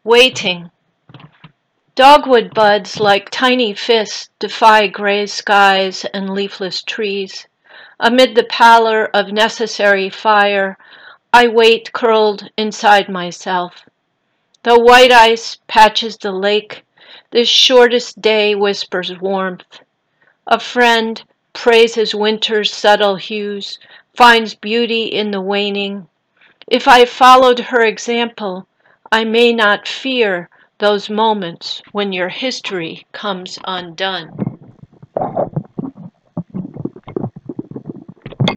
Waiting. Dogwood buds like tiny fists defy gray skies and leafless trees. Amid the pallor of necessary fire, I wait curled inside myself. Though white ice patches the lake, this shortest day whispers warmth. A friend praises winter's subtle hues, finds beauty in the waning. If I followed her example, I may not fear those moments when your history comes undone.